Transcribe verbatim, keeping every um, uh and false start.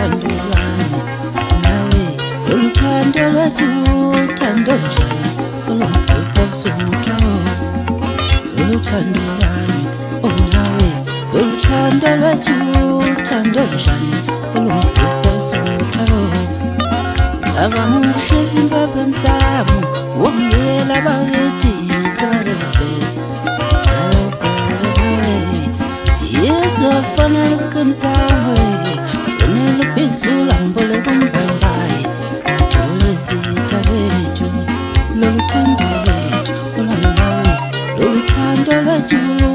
thando lwami nawe oluthando lwethu thando njani olumvusa busutho oluthando lwami onawe oluthando lwethu thando njani olumvusa busutho Avamushezi mbebe msamu Wambela bageti Tarebe Tarebe Yesu afana skamsawe Fenele pinsula mbole bumbambai Tule sita letu Lulu tando letu Ulanawe Lulu tando letu